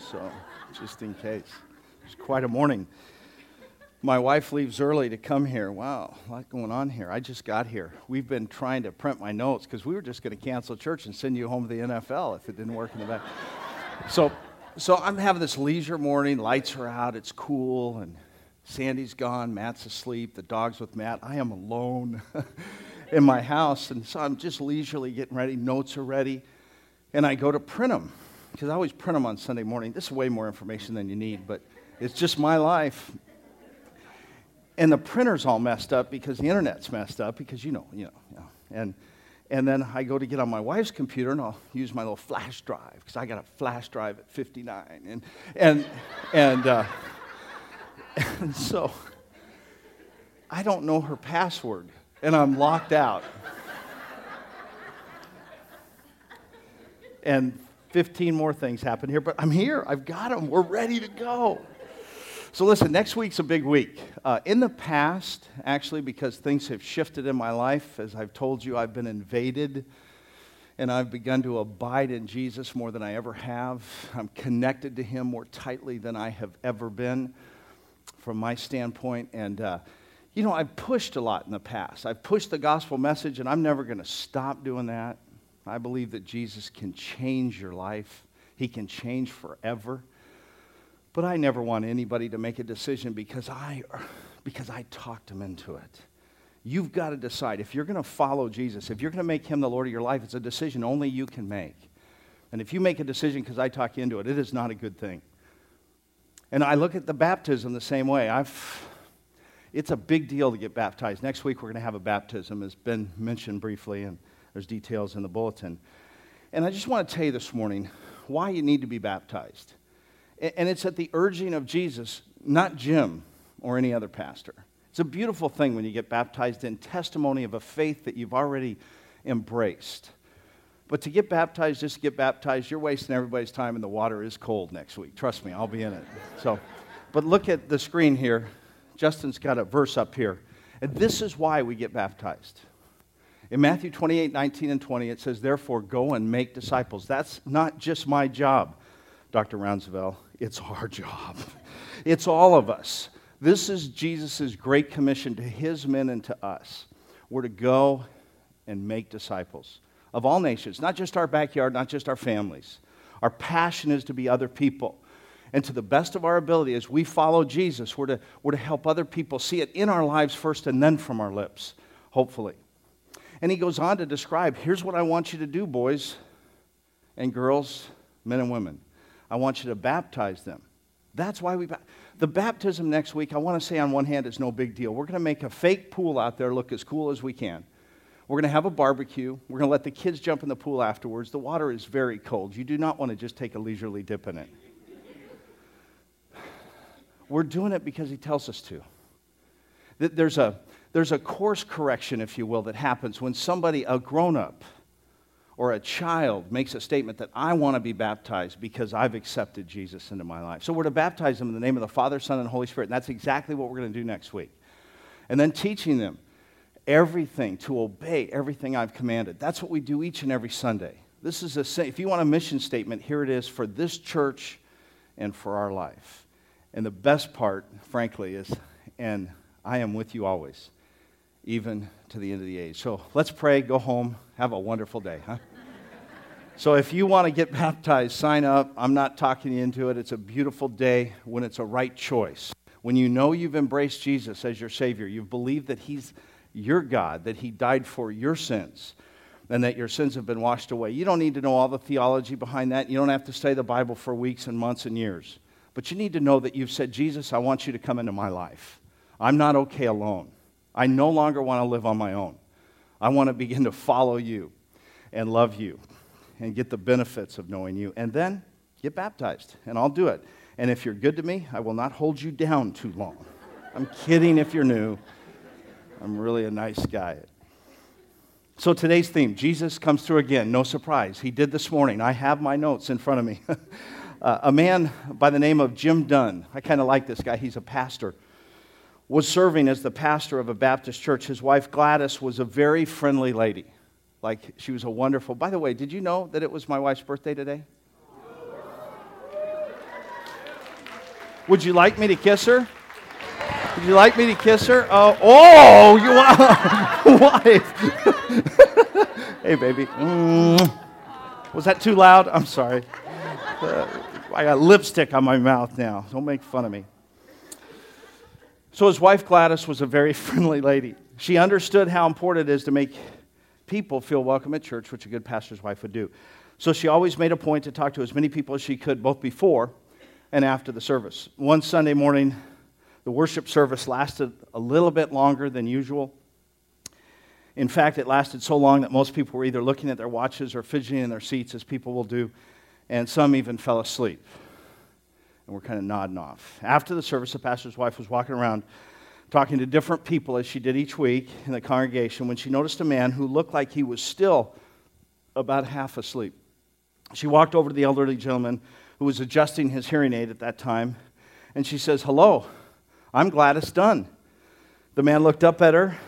so just in case. It's quite a morning. My wife leaves early to come here. Wow, a lot going on here. I just got here. We've been trying to print my notes because we were just going to cancel church and send you home to the NFL if it didn't work in the back. So I'm having this leisure morning. Lights are out. It's cool, and Sandy's gone. Matt's asleep. The dog's with Matt. I am alone in my house, and so I'm just leisurely getting ready. Notes are ready, and I go to print them because I always print them on Sunday morning. This is way more information than you need, but it's just my life. And the printer's all messed up because the internet's messed up because you know. And then I go to get on my wife's computer and I'll use my little flash drive because I got a flash drive at 59. And so I don't know her password and I'm locked out. And 15 more things happen here, but I'm here. I've got them. We're ready to go. So listen, next week's a big week. In the past, actually, because things have shifted in my life, as I've told you, I've been invaded, and I've begun to abide in Jesus more than I ever have. I'm connected to Him more tightly than I have ever been, from my standpoint. And, I've pushed a lot in the past. I've pushed the gospel message, and I'm never going to stop doing that. I believe that Jesus can change your life. He can change forever. But I never want anybody to make a decision because I talked them into it. You've got to decide. If you're going to follow Jesus, if you're going to make Him the Lord of your life, it's a decision only you can make. And if you make a decision because I talk you into it, it is not a good thing. And I look at the baptism the same way. It's a big deal to get baptized. Next week we're going to have a baptism, as Ben mentioned briefly, and there's details in the bulletin. And I just want to tell you this morning why you need to be baptized. And it's at the urging of Jesus, not Jim or any other pastor. It's a beautiful thing when you get baptized in testimony of a faith that you've already embraced. But to get baptized, just to get baptized, you're wasting everybody's time, and the water is cold next week. Trust me, I'll be in it. But look at the screen here. Justin's got a verse up here. And this is why we get baptized. In Matthew 28, 19 and 20, it says, "Therefore go and make disciples." That's not just my job, Dr. Rounsavelle. It's our job. It's all of us. This is Jesus' great commission to His men and to us. We're to go and make disciples of all nations, not just our backyard, not just our families. Our passion is to be other people. And to the best of our ability, as we follow Jesus, we're to help other people see it in our lives first and then from our lips, hopefully. And he goes on to describe, here's what I want you to do, boys and girls, men and women. I want you to baptize them. That's why the baptism next week, I want to say on one hand, is no big deal. We're going to make a fake pool out there look as cool as we can. We're going to have a barbecue. We're going to let the kids jump in the pool afterwards. The water is very cold. You do not want to just take a leisurely dip in it. We're doing it because He tells us to. There's a course correction, if you will, that happens when somebody, a grown-up, or a child makes a statement that I want to be baptized because I've accepted Jesus into my life. So we're to baptize them in the name of the Father, Son, and Holy Spirit. And that's exactly what we're going to do next week. And then teaching them everything, to obey everything I've commanded. That's what we do each and every Sunday. This is if you want a mission statement, here it is for this church and for our life. And the best part, frankly, is, and I am with you always, even to the end of the age. So let's pray, go home, have a wonderful day, huh? So if you want to get baptized, sign up. I'm not talking you into it. It's a beautiful day when it's a right choice. When you know you've embraced Jesus as your Savior, you've believed that He's your God, that He died for your sins, and that your sins have been washed away. You don't need to know all the theology behind that. You don't have to study the Bible for weeks and months and years. But you need to know that you've said, Jesus, I want you to come into my life. I'm not okay alone. I no longer want to live on my own. I want to begin to follow you and love you and get the benefits of knowing you. And then get baptized, and I'll do it. And if you're good to me, I will not hold you down too long. I'm kidding if you're new. I'm really a nice guy. So today's theme, Jesus comes through again. No surprise. He did this morning. I have my notes in front of me. A man by the name of Jim Dunn. I kind of like this guy. He's a pastor. Was serving as the pastor of a Baptist church. His wife Gladys was a very friendly lady. Like, she was a wonderful... By the way, did you know that it was my wife's birthday today? Would you like me to kiss her? Would you like me to kiss her? Oh, you wife. Hey, baby. Was that too loud? I'm sorry. I got lipstick on my mouth now. Don't make fun of me. So his wife Gladys was a very friendly lady. She understood how important it is to make people feel welcome at church, which a good pastor's wife would do. So she always made a point to talk to as many people as she could, both before and after the service. One Sunday morning, the worship service lasted a little bit longer than usual. In fact, it lasted so long that most people were either looking at their watches or fidgeting in their seats, as people will do, and some even fell asleep and were kind of nodding off. After the service, the pastor's wife was walking around talking to different people, as she did each week in the congregation, when she noticed a man who looked like he was still about half asleep. She walked over to the elderly gentleman who was adjusting his hearing aid at that time, and she says, "Hello, I'm Gladys Dunn." The man looked up at her.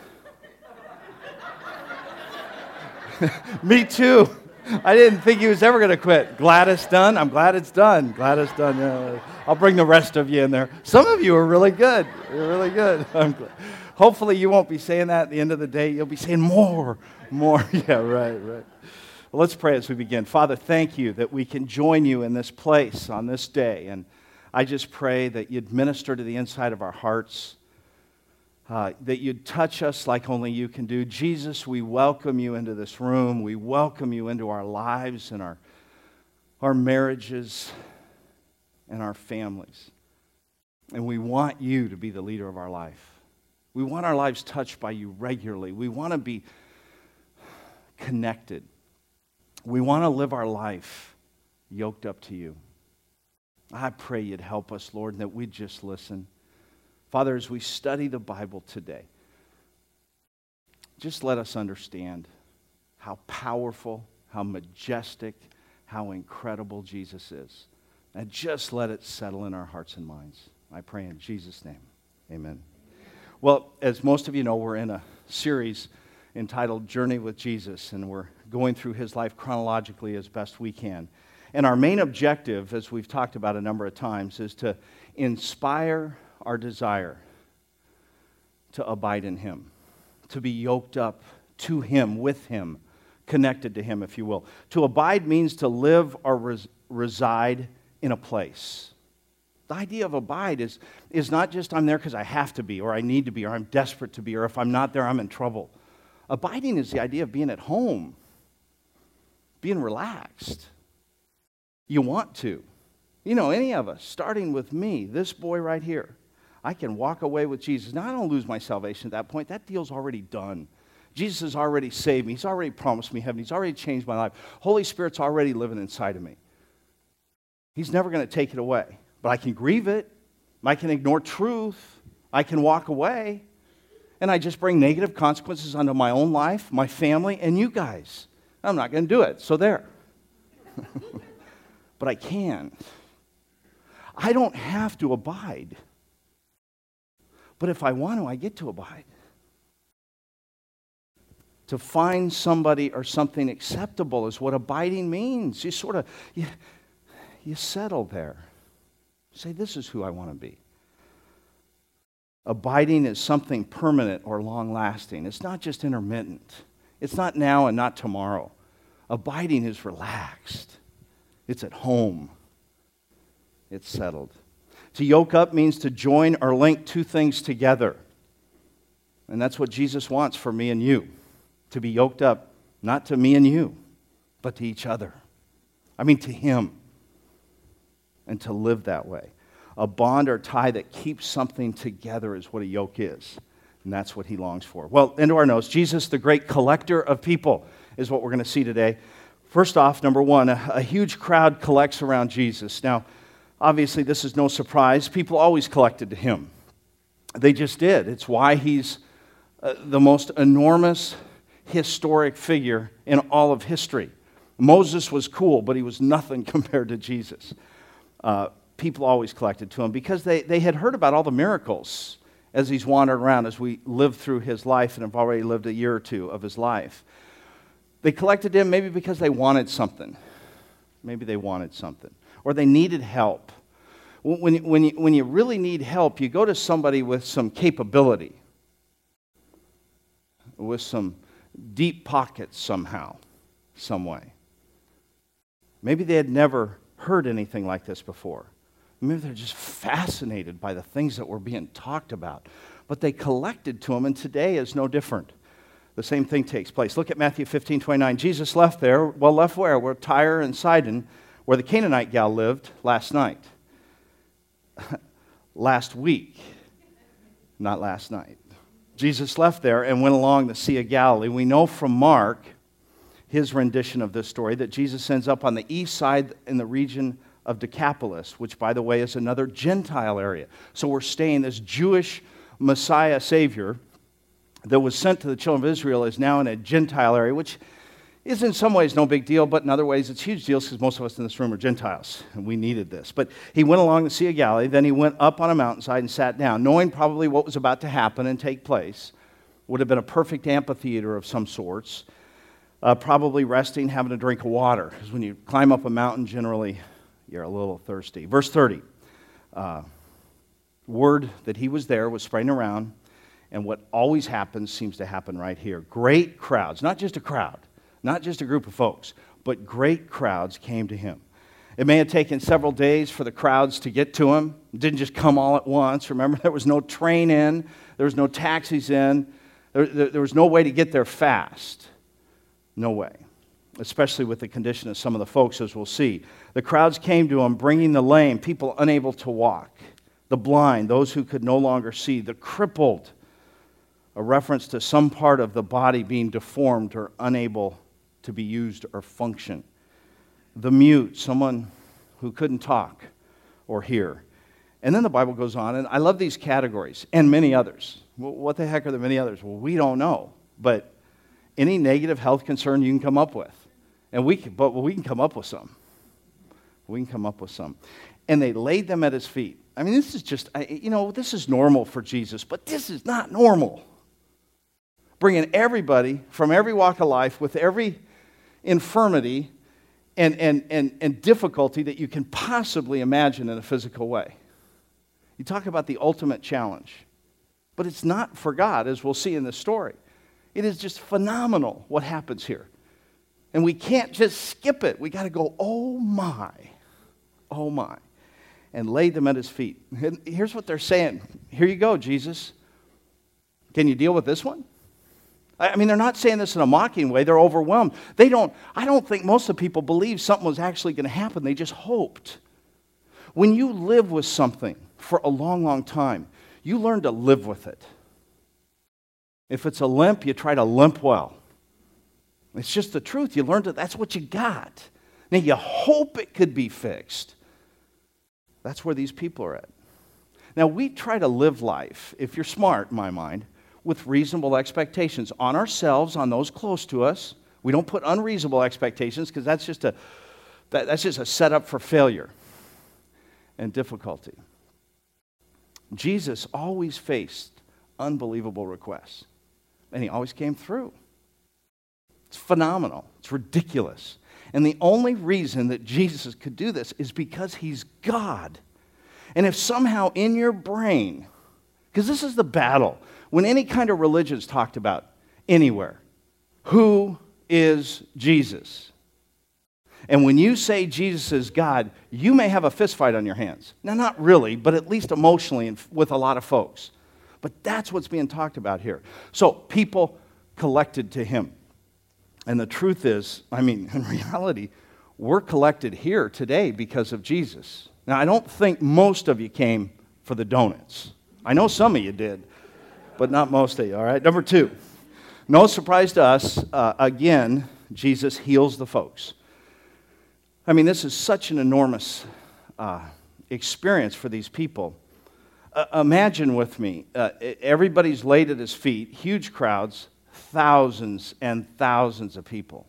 Me too. I didn't think he was ever going to quit. Gladys Dunn? I'm glad it's done. Gladys Dunn. Yeah. I'll bring the rest of you in there. Some of you are really good. You're really good. I'm glad. Hopefully you won't be saying that at the end of the day. You'll be saying more. Yeah, right. Well, let's pray as we begin. Father, thank you that we can join you in this place on this day. And I just pray that you'd minister to the inside of our hearts, that you'd touch us like only you can do. Jesus, we welcome you into this room. We welcome you into our lives and our marriages and our families. And we want you to be the leader of our life. We want our lives touched by you regularly. We want to be connected. We want to live our life yoked up to you. I pray you'd help us, Lord, and that we'd just listen. Father, as we study the Bible today, just let us understand how powerful, how majestic, how incredible Jesus is. And just let it settle in our hearts and minds. I pray in Jesus' name. Amen. Well, as most of you know, we're in a series entitled Journey with Jesus, and we're going through his life chronologically as best we can. And our main objective, as we've talked about a number of times, is to inspire our desire to abide in him, to be yoked up to him, with him, connected to him, if you will. To abide means to live or reside in a place. The idea of abide is not just I'm there because I have to be, or I need to be, or I'm desperate to be, or if I'm not there, I'm in trouble. Abiding is the idea of being at home, being relaxed. You want to. You know, any of us, starting with me, this boy right here, I can walk away with Jesus. Now, I don't lose my salvation at that point. That deal's already done. Jesus has already saved me. He's already promised me heaven. He's already changed my life. Holy Spirit's already living inside of me. He's never going to take it away. But I can grieve it. I can ignore truth. I can walk away. And I just bring negative consequences onto my own life, my family, and you guys. I'm not going to do it. So there. But I can. I don't have to abide. But if I want to, I get to abide. To find somebody or something acceptable is what abiding means. You sort of, you settle there. Say, this is who I want to be. Abiding is something permanent or long-lasting. It's not just intermittent. It's not now and not tomorrow. Abiding is relaxed. It's at home. It's settled. To yoke up means to join or link two things together. And that's what Jesus wants for me and you. To be yoked up, not to me and you, but to each other. I mean, to him. And to live that way. A bond or tie that keeps something together is what a yoke is. And that's what he longs for. Well, into our notes. Jesus, the great collector of people, is what we're going to see today. First off, number one, a huge crowd collects around Jesus. Now, obviously, this is no surprise. People always collected to him. They just did. It's why he's the most enormous historic figure in all of history. Moses was cool, but he was nothing compared to Jesus. People always collected to him because they had heard about all the miracles as he's wandered around, as we lived through his life and have already lived a year or two of his life. They collected to him maybe because they wanted something. Maybe they wanted something. Or they needed help. When you really need help, you go to somebody with some capability, with some deep pockets somehow, some way. Maybe they had never heard anything like this before. Maybe they're just fascinated by the things that were being talked about. But they collected to them, and today is no different. The same thing takes place. Look at Matthew 15:29. Jesus left there. Well, left where? Where Tyre and Sidon, where the Canaanite gal lived last night. Last week, not last night. Jesus left there and went along the Sea of Galilee. We know from Mark, his rendition of this story, that Jesus ends up on the east side in the region of Decapolis, which, by the way, is another Gentile area. So we're staying, this Jewish Messiah Savior that was sent to the children of Israel is now in a Gentile area, which is in some ways no big deal, but in other ways it's huge deals because most of us in this room are Gentiles, and we needed this. But he went along the Sea of Galilee, then he went up on a mountainside and sat down, knowing probably what was about to happen and take place. Would have been a perfect amphitheater of some sorts, probably resting, having a drink of water, because when you climb up a mountain, generally you're a little thirsty. Verse 30, word that he was there was spreading around, and what always happens seems to happen right here. Great crowds, not just a crowd, not just a group of folks, but great crowds came to him. It may have taken several days for the crowds to get to him. It didn't just come all at once. Remember, there was no train in, there was no taxis in, there was no way to get there fast. No way. Especially with the condition of some of the folks, as we'll see. The crowds came to him, bringing the lame, people unable to walk, the blind, those who could no longer see, the crippled, a reference to some part of the body being deformed or unable to be used or function. The mute, someone who couldn't talk or hear. And then the Bible goes on, and I love these categories, and many others. Well, what the heck are the many others? Well, we don't know, but any negative health concern you can come up with. And we can come up with some. We can come up with some. And they laid them at his feet. I mean, this is just, this is normal for Jesus, but this is not normal. Bringing everybody from every walk of life with every infirmity and difficulty that you can possibly imagine in a physical way. You talk about the ultimate challenge. But it's not for God, as we'll see in this story. It is just phenomenal what happens here. And we can't just skip it. We got to go, oh my, and lay them at his feet. And here's what they're saying. Here you go, Jesus. Can you deal with this one? I mean, they're not saying this in a mocking way. They're overwhelmed. I don't think most of the people believed something was actually going to happen. They just hoped. When you live with something for a long, long time, you learn to live with it. If it's a limp, you try to limp well. It's just the truth. You learn that's what you got. Now, you hope it could be fixed. That's where these people are at. Now, we try to live life, if you're smart, in my mind, with reasonable expectations on ourselves, on those close to us. We don't put unreasonable expectations because that's just a setup for failure and difficulty. Jesus always faced unbelievable requests, and he always came through. It's phenomenal. It's ridiculous. And the only reason that Jesus could do this is because he's God. And if somehow in your brain, because this is the battle, when any kind of religion is talked about anywhere, who is Jesus? And when you say Jesus is God, you may have a fist fight on your hands. Now, not really, but at least emotionally and with a lot of folks. But that's what's being talked about here. So people collected to him. And the truth is, in reality, we're collected here today because of Jesus. Now, I don't think most of you came for the donuts. I know some of you did, but not most of you, all right? Number 2, no surprise to us, again, Jesus heals the folks. This is such an enormous experience for these people. Imagine with me, everybody's laid at his feet, huge crowds, thousands and thousands of people.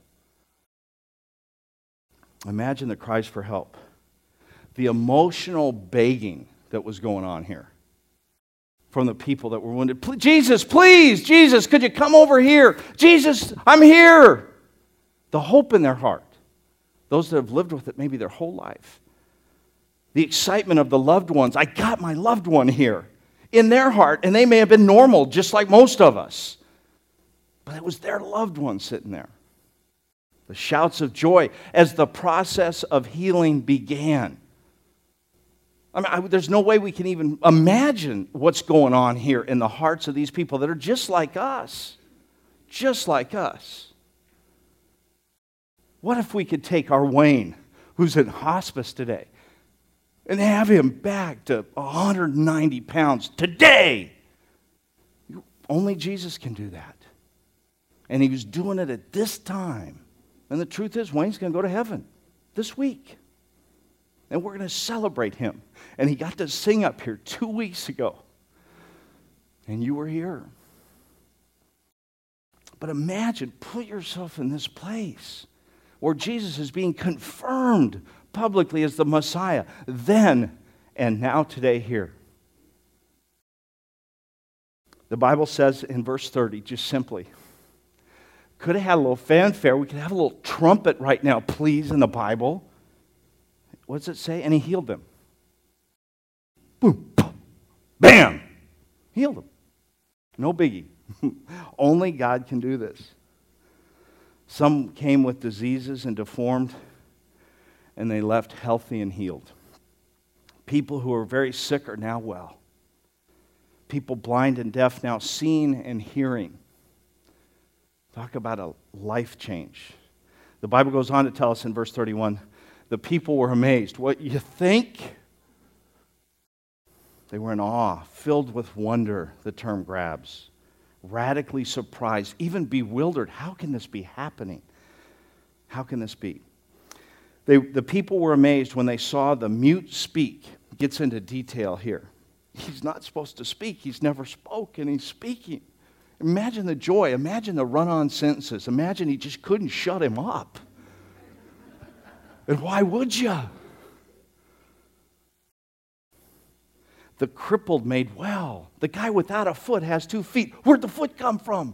Imagine the cries for help, the emotional begging that was going on here from the people that were wounded. Jesus, please, Jesus, could you come over here? Jesus, I'm here. The hope in their heart, those that have lived with it maybe their whole life. The excitement of the loved ones. I got my loved one here in their heart, and they may have been normal, just like most of us. But it was their loved one sitting there. The shouts of joy as the process of healing began. I mean, there's no way we can even imagine what's going on here in the hearts of these people that are just like us. Just like us. What if we could take our Wayne, who's in hospice today, and have him back to 190 pounds today? Only Jesus can do that. And he was doing it at this time. And the truth is, Wayne's going to go to heaven this week. And we're going to celebrate him. And he got to sing up here 2 weeks ago. And you were here. But imagine, put yourself in this place where Jesus is being confirmed publicly as the Messiah. Then and now today here. The Bible says in verse 30, just simply, could have had a little fanfare. We could have a little trumpet right now, please, in the Bible. What does it say? And he healed them. Boom, boom, bam. Healed them. No biggie. Only God can do this. Some came with diseases and deformed, and they left healthy and healed. People who are very sick are now well. People blind and deaf now seeing and hearing. Talk about a life change. The Bible goes on to tell us in verse 31, the people were amazed. What you think? They were in awe, filled with wonder, the term grabs. Radically surprised, even bewildered. How can this be happening? How can this be? The people were amazed when they saw the mute speak. Gets into detail here. He's not supposed to speak. He's never spoken. He's speaking. Imagine the joy. Imagine the run-on sentences. Imagine he just couldn't shut him up. And why would you? The crippled made well. The guy without a foot has 2 feet. Where'd the foot come from?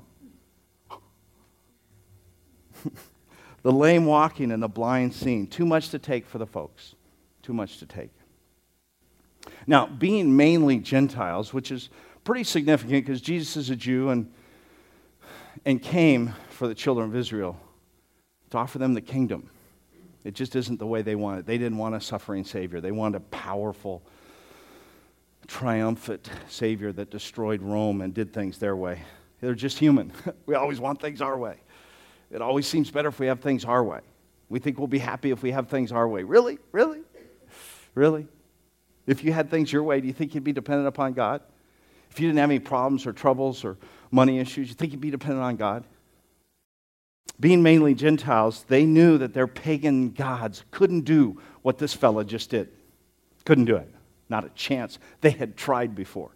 The lame walking and the blind seeing. Too much to take for the folks. Too much to take. Now, being mainly Gentiles, which is pretty significant because Jesus is a Jew and came for the children of Israel to offer them the kingdom. It just isn't the way they want it. They didn't want a suffering Savior. They wanted a powerful, triumphant Savior that destroyed Rome and did things their way. They're just human. We always want things our way. It always seems better if we have things our way. We think we'll be happy if we have things our way. Really? Really? Really? If you had things your way, do you think you'd be dependent upon God? If you didn't have any problems or troubles or money issues, you think you'd be dependent on God? Being mainly Gentiles, they knew that their pagan gods couldn't do what this fella just did. Couldn't do it. Not a chance. They had tried before.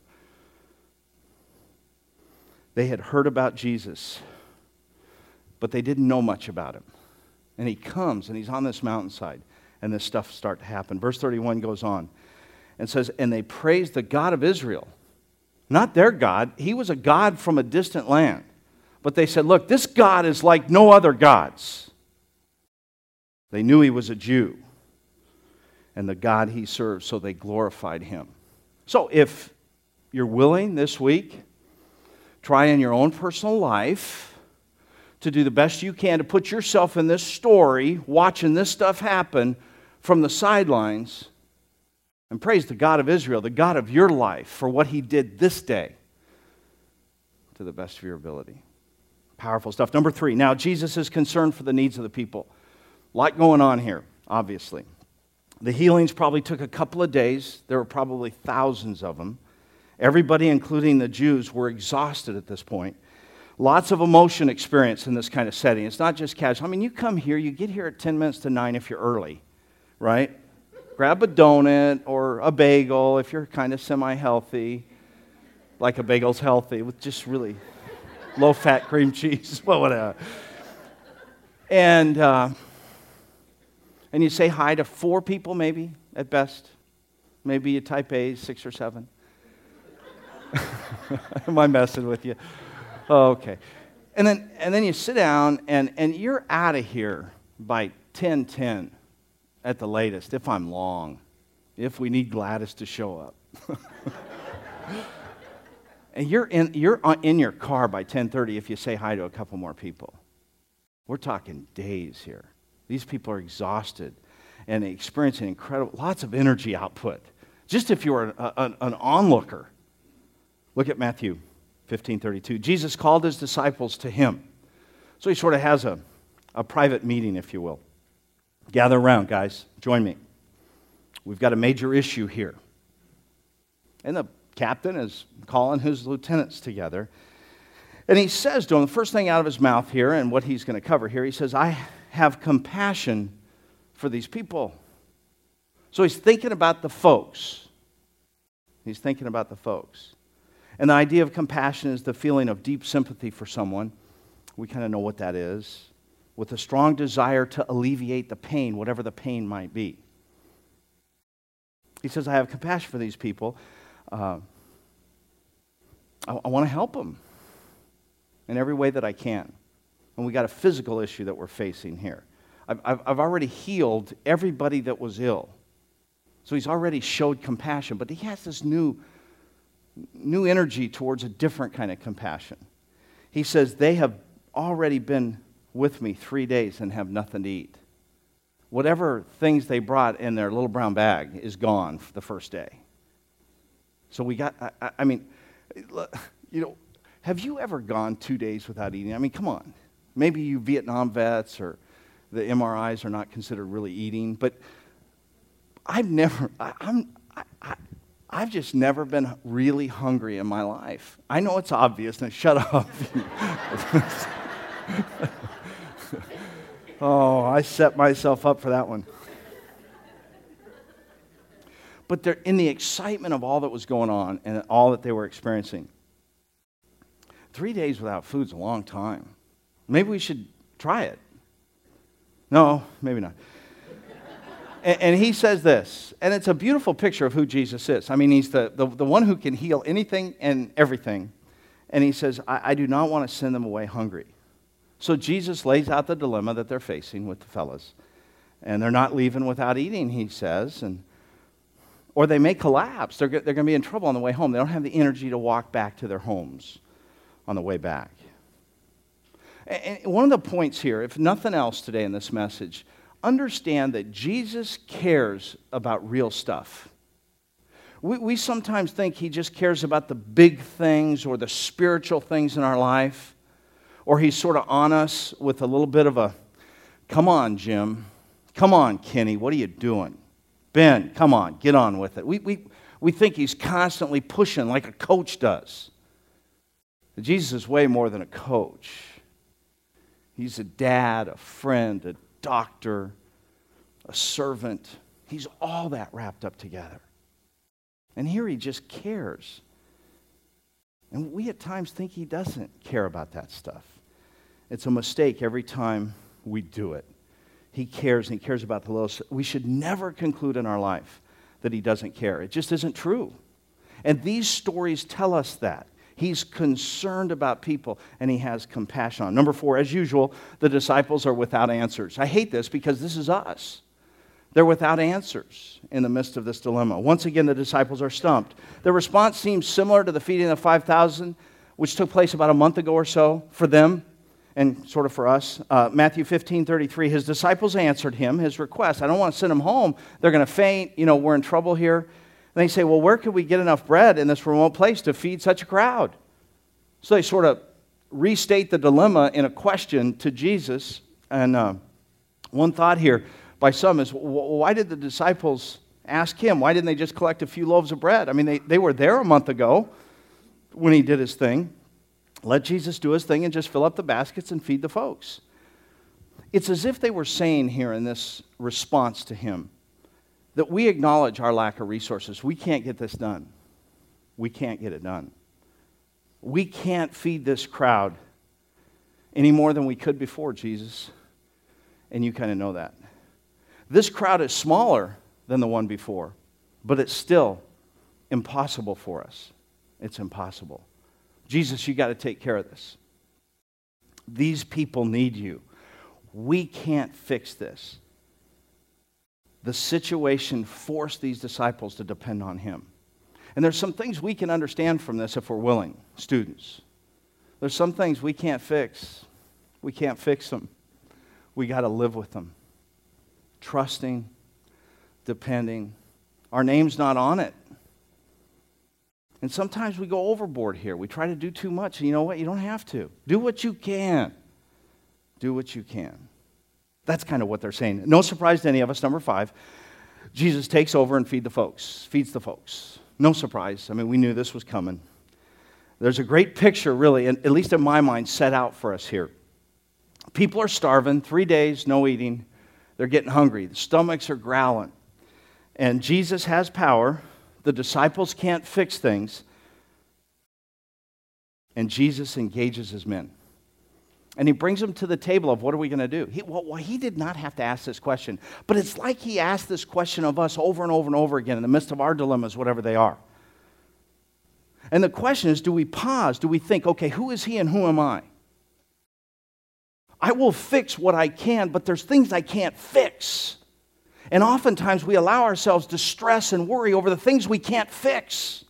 They had heard about Jesus, but they didn't know much about him. And he comes, and he's on this mountainside, and this stuff starts to happen. Verse 31 goes on and says, and they praised the God of Israel. Not their God. He was a God from a distant land. But they said, look, this God is like no other gods. They knew he was a Jew and the God he served, so they glorified him. So if you're willing this week, try in your own personal life to do the best you can to put yourself in this story, watching this stuff happen from the sidelines, and praise the God of Israel, the God of your life, for what he did this day to the best of your ability. Powerful stuff. Number 3, now Jesus is concerned for the needs of the people. A lot going on here, obviously. The healings probably took a couple of days. There were probably thousands of them. Everybody, including the Jews, were exhausted at this point. Lots of emotion experience in this kind of setting. It's not just casual. I mean, you come here, you get here at 10 minutes to 9 if you're early, right? Grab a donut or a bagel if you're kind of semi-healthy, like a bagel's healthy, with just really low-fat cream cheese, well, whatever. And you say hi to 4 people, maybe, at best. Maybe you type A, 6 or 7. Am I messing with you? Oh, okay. And then you sit down, and you're out of here by 10:10 at the latest, if I'm long. if we need Gladys to show up. And you're in your car by 10:30 if you say hi to a couple more people. We're talking days here. These people are exhausted and experiencing lots of energy output. Just if you're an onlooker. Look at Matthew 15:32. Jesus called his disciples to him. So he sort of has a private meeting, if you will. Gather around, guys. Join me. We've got a major issue here. And the captain is calling his lieutenants together. And he says to them, the first thing out of his mouth here, and what he's going to cover here, he says, I have compassion for these people. So he's thinking about the folks. He's thinking about the folks. And the idea of compassion is the feeling of deep sympathy for someone. We kind of know what that is. With a strong desire to alleviate the pain, whatever the pain might be. He says, I have compassion for these people. I want to help them in every way that I can. And we got a physical issue that we're facing here. I've already healed everybody that was ill. So he's already showed compassion, but he has this new energy towards a different kind of compassion. He says, they have already been with me 3 days and have nothing to eat. Whatever things they brought in their little brown bag is gone for the first day. So we got, I mean, you know, have you ever gone 2 days without eating? I mean, come on. Maybe you Vietnam vets or the MRIs are not considered really eating, but I've just never been really hungry in my life. I know it's obvious. Now, shut up. Oh, I set myself up for that one. But they're in the excitement of all that was going on and all that they were experiencing. 3 days without food is a long time. Maybe we should try it. No, maybe not. And he says this, and it's a beautiful picture of who Jesus is. I mean, he's the one who can heal anything and everything. And he says, I do not want to send them away hungry. So Jesus lays out the dilemma that they're facing with the fellas. And they're not leaving without eating, he says. Or they may collapse. They're going to be in trouble on the way home. They don't have the energy to walk back to their homes on the way back. And one of the points here, if nothing else today in this message, understand that Jesus cares about real stuff. We sometimes think he just cares about the big things or the spiritual things in our life, or he's sort of on us with a little bit of a, come on, Jim. Come on, Kenny. What are you doing? Ben, come on. Get on with it. We think he's constantly pushing like a coach does. But Jesus is way more than a coach. He's a dad, a friend, a doctor, a servant. He's all that wrapped up together. And here he just cares. And we at times think he doesn't care about that stuff. It's a mistake every time we do it. He cares, and he cares about the little stuff. We should never conclude in our life that he doesn't care. It just isn't true. And these stories tell us that. He's concerned about people, and he has compassion on. Number 4, as usual, the disciples are without answers. I hate this because this is us. They're without answers in the midst of this dilemma. Once again, the disciples are stumped. Their response seems similar to the feeding of the 5,000, which took place about a month ago or so for them and sort of for us. Matthew 15:33, his disciples answered him, his request. I don't want to send them home. They're going to faint. You know, we're in trouble here. And they say, well, where could we get enough bread in this remote place to feed such a crowd? So they sort of restate the dilemma in a question to Jesus. And one thought here by some is, why did the disciples ask him? Why didn't they just collect a few loaves of bread? I mean, they were there a month ago when he did his thing. Let Jesus do his thing and just fill up the baskets and feed the folks. It's as if they were saying here in this response to him, that we acknowledge our lack of resources. We can't get this done. We can't get it done. We can't feed this crowd any more than we could before, Jesus. And you kind of know that. This crowd is smaller than the one before, but it's still impossible for us. It's impossible. Jesus, you got to take care of this. These people need you. We can't fix this. the situation forced these disciples to depend on him. And there's some things we can understand from this if we're willing, students. There's some things we can't fix. We can't fix them. We got to live with them. Trusting, depending. Our name's not on it. And sometimes we go overboard here. We try to do too much. And you know what? You don't have to. Do what you can. Do what you can. That's kind of what they're saying. No surprise to any of us. Number 5, Jesus takes over and feeds the folks. No surprise. I mean, we knew this was coming. There's a great picture, really, and at least in my mind, set out for us here. People are starving, 3 days, no eating. They're getting hungry. The stomachs are growling. And Jesus has power. The disciples can't fix things. And Jesus engages his men. And he brings them to the table of what are we going to do? He did not have to ask this question. But it's like he asked this question of us over and over and over again in the midst of our dilemmas, whatever they are. And the question is, do we pause? Do we think, okay, who is he and who am I? I will fix what I can, but there's things I can't fix. And oftentimes we allow ourselves to stress and worry over the things we can't fix.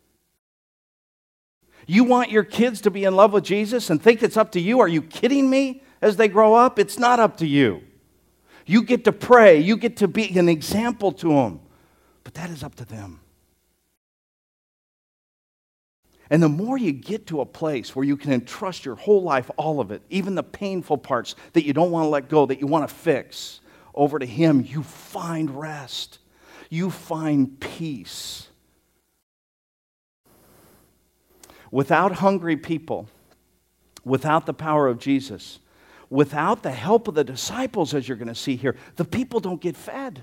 You want your kids to be in love with Jesus and think it's up to you? Are you kidding me? As they grow up, it's not up to you. You get to pray. You get to be an example to them. But that is up to them. And the more you get to a place where you can entrust your whole life, all of it, even the painful parts that you don't want to let go, that you want to fix, over to him, you find rest. You find peace. Without hungry people, without the power of Jesus, without the help of the disciples, as you're going to see here, the people don't get fed.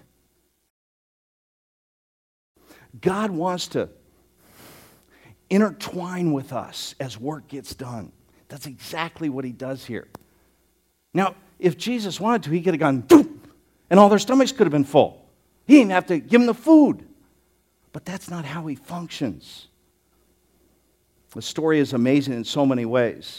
God wants to intertwine with us as work gets done. That's exactly what he does here. Now, if Jesus wanted to, he could have gone, doop, and all their stomachs could have been full. He didn't have to give them the food. But that's not how he functions. The story is amazing in so many ways.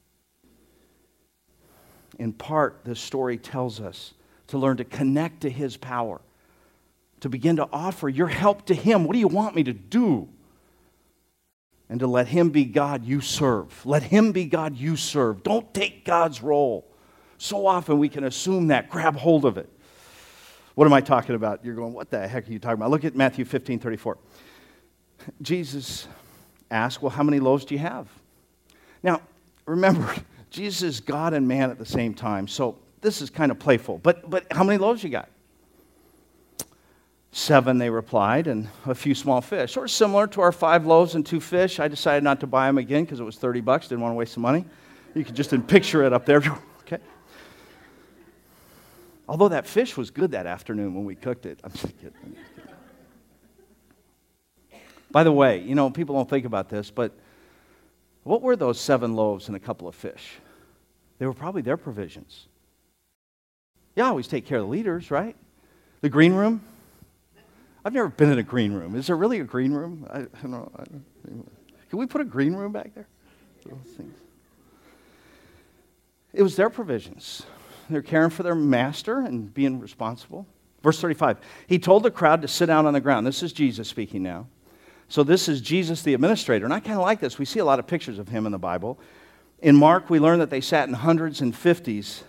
In part, this story tells us to learn to connect to his power, to begin to offer your help to him. What do you want me to do? And to let him be God you serve. Let him be God you serve. Don't take God's role. So often we can assume that. Grab hold of it. What am I talking about? You're going, what the heck are you talking about? Look at Matthew 15:34. Jesus asked, well, how many loaves do you have? Now, remember, Jesus is God and man at the same time, so this is kind of playful. But how many loaves you got? 7, they replied, and a few small fish. Sort of similar to our 5 loaves and 2 fish. I decided not to buy them again because it was $30. Didn't want to waste the money. You could just picture it up there. Okay. Although that fish was good that afternoon when we cooked it. I'm just kidding. By the way, you know, people don't think about this, but what were those 7 loaves and a couple of fish? They were probably their provisions. You always take care of the leaders, right? The green room? I've never been in a green room. Is there really a green room? I don't know. Can we put a green room back there? Those things. It was their provisions. They're caring for their master and being responsible. Verse 35, he told the crowd to sit down on the ground. This is Jesus speaking now. So this is Jesus the administrator. And I kind of like this. We see a lot of pictures of him in the Bible. In Mark, we learn that they sat in hundreds and fifties,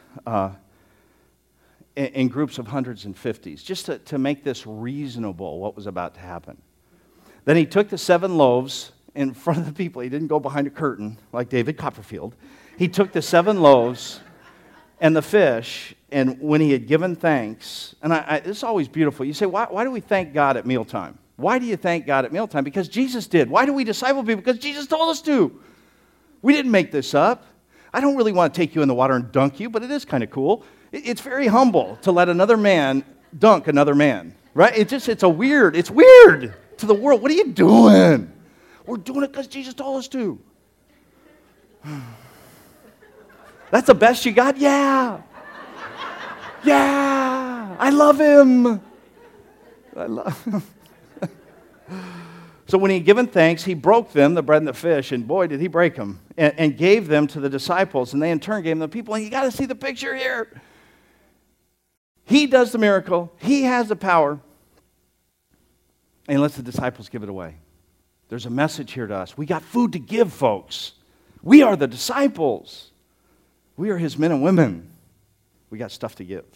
in groups of hundreds and fifties, just to make this reasonable, what was about to happen. Then he took the 7 loaves in front of the people. He didn't go behind a curtain like David Copperfield. He took the 7 loaves and the fish, and when he had given thanks, and this is always beautiful. You say, why do we thank God at mealtime? Why do you thank God at mealtime? Because Jesus did. Why do we disciple people? Because Jesus told us to. We didn't make this up. I don't really want to take you in the water and dunk you, but it is kind of cool. It's very humble to let another man dunk another man, right? It's weird to the world. What are you doing? We're doing it because Jesus told us to. That's the best you got? Yeah. Yeah. I love him. So when he had given thanks, he broke them, the bread and the fish, and boy, did he break them, and gave them to the disciples, and they in turn gave them to the people. And you got to see the picture here. He does the miracle. He has the power. And he lets the disciples give it away. There's a message here to us. We got food to give, folks. We are the disciples. We are his men and women. We got stuff to give.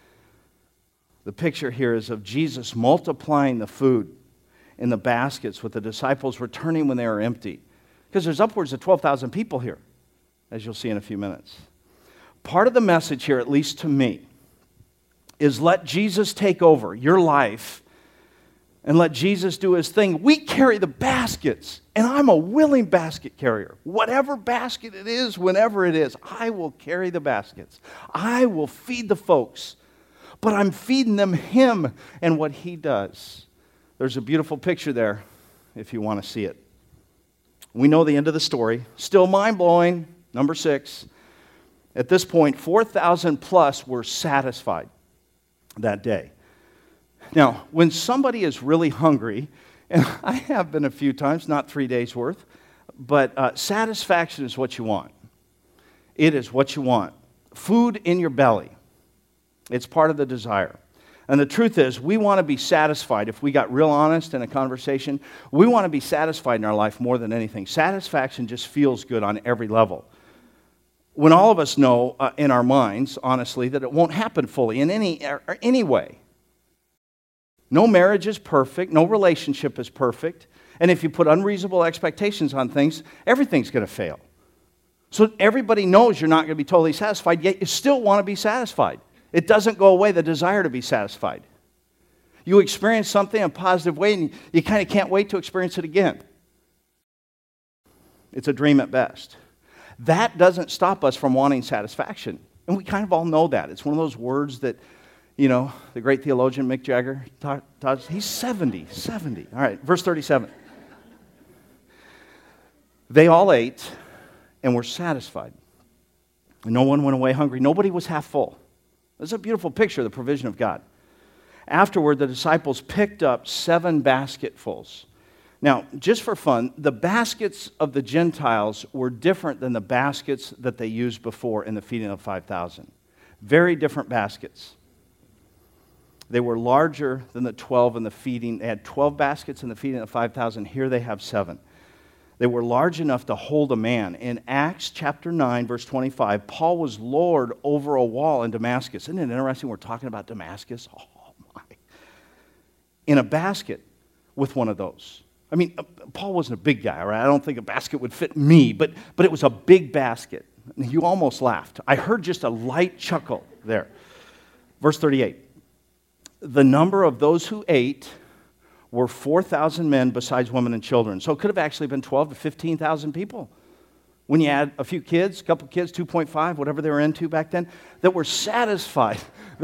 The picture here is of Jesus multiplying the food in the baskets with the disciples returning when they are empty. Because there's upwards of 12,000 people here, as you'll see in a few minutes. Part of the message here, at least to me, is let Jesus take over your life and let Jesus do his thing. We carry the baskets, and I'm a willing basket carrier. Whatever basket it is, whenever it is, I will carry the baskets. I will feed the folks, but I'm feeding them him and what he does. There's a beautiful picture there if you want to see it. We know the end of the story. Still mind-blowing. Number 6. At this point, 4,000 plus were satisfied that day. Now, when somebody is really hungry, and I have been a few times, not 3 days worth, but satisfaction is what you want. It is what you want. Food in your belly. It's part of the desire. And the truth is, we want to be satisfied. If we got real honest in a conversation, we want to be satisfied in our life more than anything. Satisfaction just feels good on every level. When all of us know in our minds, honestly, that it won't happen fully in any way. No marriage is perfect. No relationship is perfect. And if you put unreasonable expectations on things, everything's going to fail. So everybody knows you're not going to be totally satisfied, yet you still want to be satisfied. It doesn't go away, the desire to be satisfied. You experience something in a positive way, and you kind of can't wait to experience it again. It's a dream at best. That doesn't stop us from wanting satisfaction. And we kind of all know that. It's one of those words that, you know, the great theologian Mick Jagger, he's 70. All right, verse 37. They all ate and were satisfied. No one went away hungry. Nobody was half full. This is a beautiful picture of the provision of God. Afterward, the disciples picked up 7 basketfuls. Now, just for fun, the baskets of the Gentiles were different than the baskets that they used before in the feeding of 5,000. Very different baskets. They were larger than the 12 in the feeding. They had 12 baskets in the feeding of 5,000. Here they have 7. They were large enough to hold a man. In Acts chapter 9, verse 25, Paul was Lord over a wall in Damascus. Isn't it interesting we're talking about Damascus? Oh, my. In a basket with one of those. I mean, Paul wasn't a big guy, right? I don't think a basket would fit me, but it was a big basket. You almost laughed. I heard just a light chuckle there. Verse 38. The number of those who ate were 4,000 men besides women and children. So it could have actually been 12 to 15,000 people. When you add a few kids, a couple kids, 2.5, whatever they were into back then, that were satisfied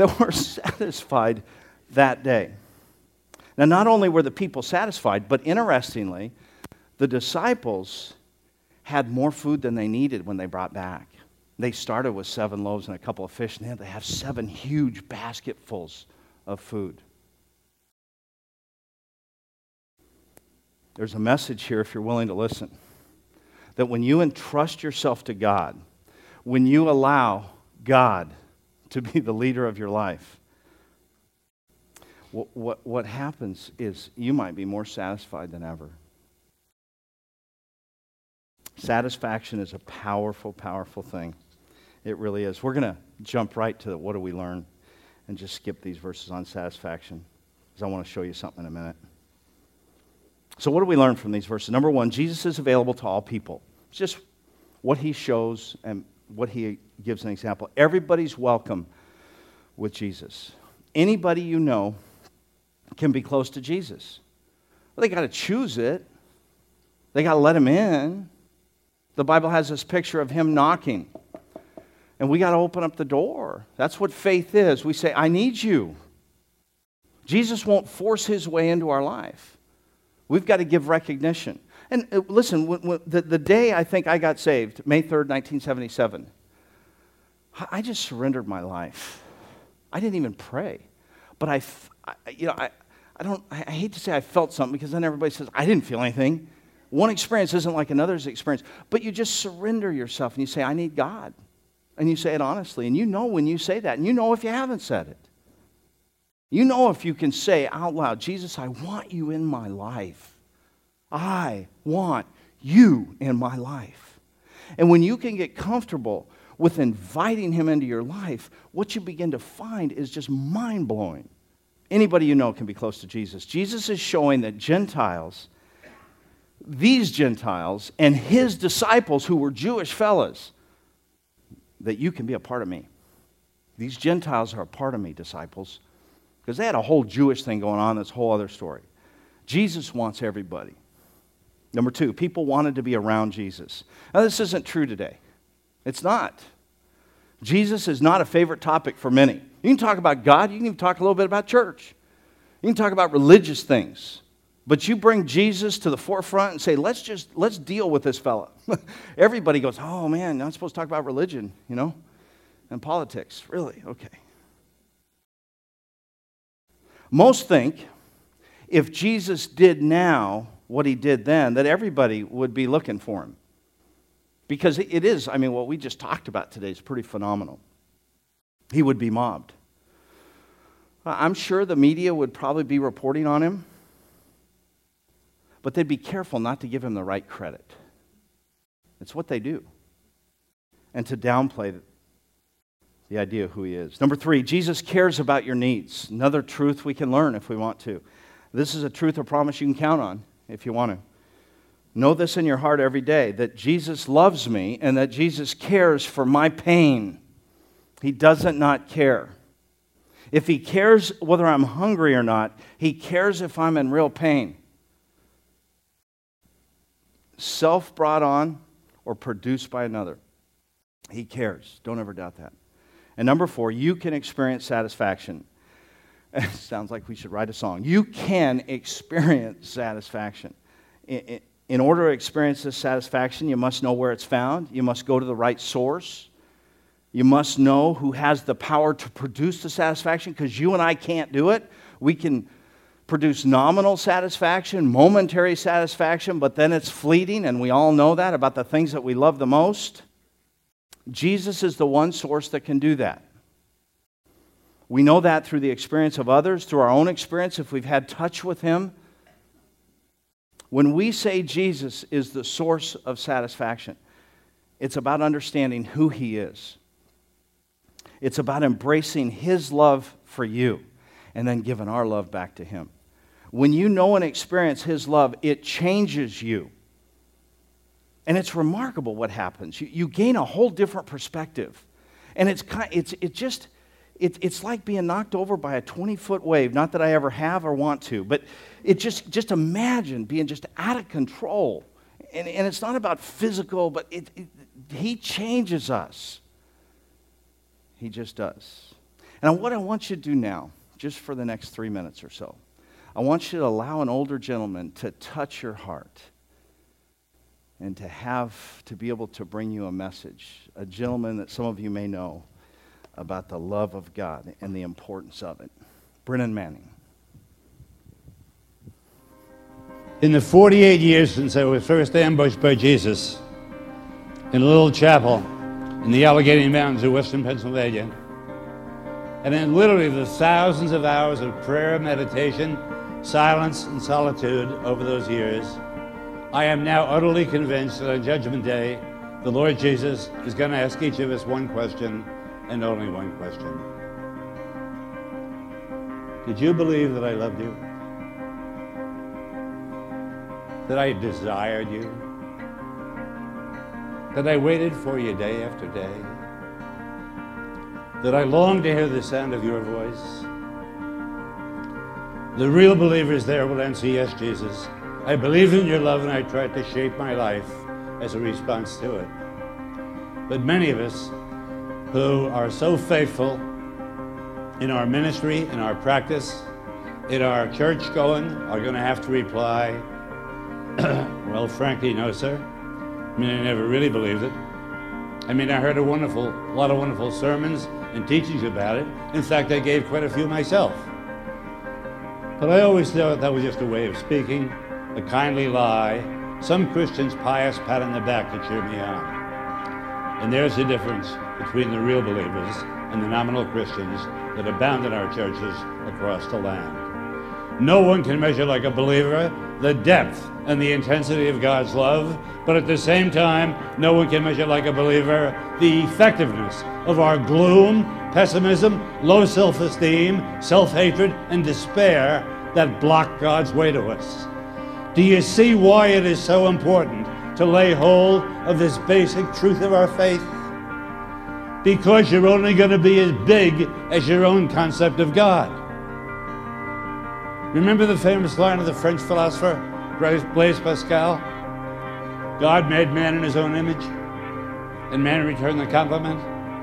that day. Now, not only were the people satisfied, but interestingly, the disciples had more food than they needed when they brought back. They started with 7 loaves and a couple of fish, and they had to have 7 huge basketfuls of food. There's a message here, if you're willing to listen, that when you entrust yourself to God, when you allow God to be the leader of your life, what happens is you might be more satisfied than ever. Satisfaction is a powerful, powerful thing. It really is. We're going to jump right to what do we learn and just skip these verses on satisfaction because I want to show you something in a minute. So what do we learn from these verses? Number 1, Jesus is available to all people. It's just what he shows and what he gives an example. Everybody's welcome with Jesus. Anybody you know can be close to Jesus. Well, they got to choose it. They got to let him in. The Bible has this picture of him knocking. And we got to open up the door. That's what faith is. We say, I need you. Jesus won't force his way into our life. We've got to give recognition. And listen, the day I think I got saved, May 3rd, 1977, I just surrendered my life. I didn't even pray. But I hate to say I felt something because then everybody says, I didn't feel anything. One experience isn't like another's experience. But you just surrender yourself and you say, I need God. And you say it honestly. And you know when you say that. And you know if you haven't said it. You know if you can say out loud, Jesus, I want you in my life. I want you in my life. And when you can get comfortable with inviting him into your life, what you begin to find is just mind-blowing. Anybody you know can be close to Jesus. Jesus is showing that Gentiles, these Gentiles, and his disciples who were Jewish fellas, that you can be a part of me. These Gentiles are a part of me, disciples. Because they had a whole Jewish thing going on, this whole other story. Jesus wants everybody. Number two, people wanted to be around Jesus. Now, this isn't true today. It's not. Jesus is not a favorite topic for many. You can talk about God. You can even talk a little bit about church. You can talk about religious things. But you bring Jesus to the forefront and say, let's deal with this fella. Everybody goes, oh, man, you're not supposed to talk about religion, and politics. Really? Okay. Most think if Jesus did now what he did then, that everybody would be looking for him. Because it is, what we just talked about today is pretty phenomenal. He would be mobbed. I'm sure the media would probably be reporting on him, but they'd be careful not to give him the right credit. It's what they do. And to downplay the idea of who he is. Number three, Jesus cares about your needs. Another truth we can learn if we want to. This is a truth or promise you can count on if you want to. Know this in your heart every day, that Jesus loves me and that Jesus cares for my pain. He doesn't not care. If he cares whether I'm hungry or not, he cares if I'm in real pain. Self-brought on or produced by another. He cares. Don't ever doubt that. And number four, you can experience satisfaction. It sounds like we should write a song. You can experience satisfaction. In order to experience this satisfaction, you must know where it's found. You must go to the right source. You must know who has the power to produce the satisfaction, because you and I can't do it. We can produce nominal satisfaction, momentary satisfaction, but then it's fleeting, and we all know that about the things that we love the most. Jesus is the one source that can do that. We know that through the experience of others, through our own experience, if we've had touch with him. When we say Jesus is the source of satisfaction, it's about understanding who he is. It's about embracing his love for you and then giving our love back to him. When you know and experience his love, it changes you. And it's remarkable what happens. You gain a whole different perspective. And it's like being knocked over by a 20-foot wave. Not that I ever have or want to, but it just imagine being just out of control. And it's not about physical, but he changes us. He just does. And what I want you to do now, just for the next 3 minutes or so, I want you to allow an older gentleman to touch your heart and to be able to bring you a message, a gentleman that some of you may know about the love of God and the importance of it. Brennan Manning. In the 48 years since I was first ambushed by Jesus in a little chapel in the Allegheny Mountains of western Pennsylvania, and in literally the thousands of hours of prayer, meditation, silence, and solitude over those years, I am now utterly convinced that on Judgment Day, the Lord Jesus is going to ask each of us one question, and only one question. Did you believe that I loved you? That I desired you? That I waited for you day after day? That I longed to hear the sound of your voice? The real believers there will answer, yes, Jesus. I believed in your love and I tried to shape my life as a response to it. But many of us who are so faithful in our ministry, in our practice, in our church going, are going to have to reply, well, frankly, no, sir. I never really believed it. I heard a lot of wonderful sermons and teachings about it. In fact, I gave quite a few myself. But I always thought that was just a way of speaking, a kindly lie, some Christian's pious pat on the back to cheer me on. And there's the difference between the real believers and the nominal Christians that abound in our churches across the land. No one can measure like a believer the depth and the intensity of God's love, but at the same time, no one can measure like a believer the effectiveness of our gloom, pessimism, low self-esteem, self-hatred, and despair that block God's way to us. Do you see why it is so important to lay hold of this basic truth of our faith? Because you're only going to be as big as your own concept of God. Remember the famous line of the French philosopher Blaise Pascal? God made man in his own image, and man returned the compliment.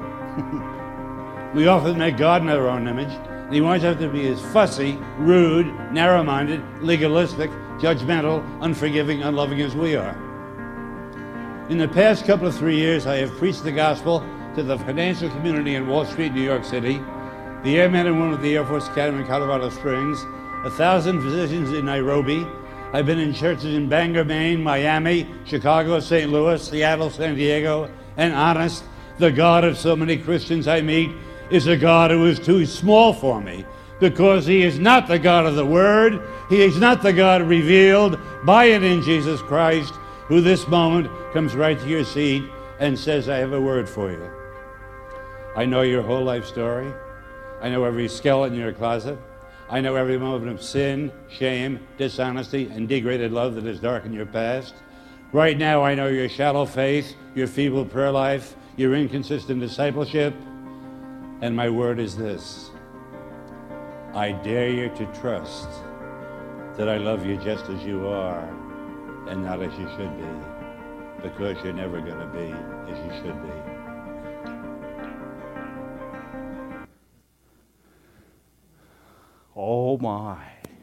We often make God in our own image, and he wants us to be as fussy, rude, narrow-minded, legalistic, judgmental, unforgiving, unloving as we are. In the past couple of 3 years, I have preached the gospel to the financial community in Wall Street, New York City, the airmen and women of the Air Force Academy in Colorado Springs, 1,000 physicians in Nairobi. I've been in churches in Bangor, Maine, Miami, Chicago, St. Louis, Seattle, San Diego, and honest, the God of so many Christians I meet is a God who is too small for me, because he is not the God of the Word. He is not the God revealed by and in Jesus Christ, who this moment comes right to your seat and says, I have a word for you. I know your whole life story. I know every skeleton in your closet. I know every moment of sin, shame, dishonesty, and degraded love that has darkened your past. Right now, I know your shallow faith, your feeble prayer life, your inconsistent discipleship. And my word is this: I dare you to trust that I love you just as you are and not as you should be, because you're never going to be as you should be. Oh my.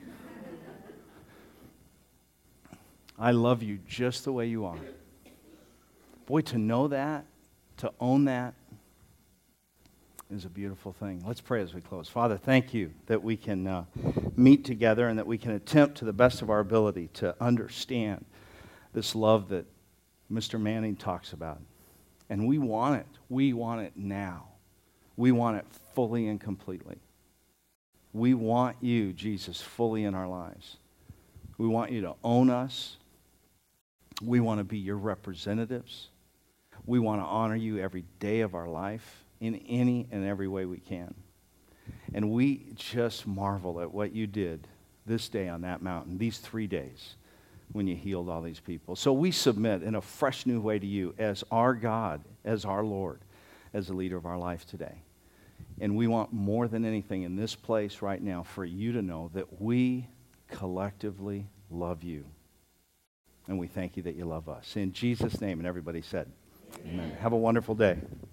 I love you just the way you are. Boy, to know that, to own that, is a beautiful thing. Let's pray as we close. Father, thank you that we can meet together and that we can attempt to the best of our ability to understand this love that Mr. Manning talks about. And we want it. We want it now. We want it fully and completely. We want you, Jesus, fully in our lives. We want you to own us. We want to be your representatives. We want to honor you every day of our life in any and every way we can. And we just marvel at what you did this day on that mountain, these 3 days, when you healed all these people. So we submit in a fresh new way to you as our God, as our Lord, as the leader of our life today. And we want more than anything in this place right now for you to know that we collectively love you. And we thank you that you love us. In Jesus' name, and everybody said, amen. Have a wonderful day.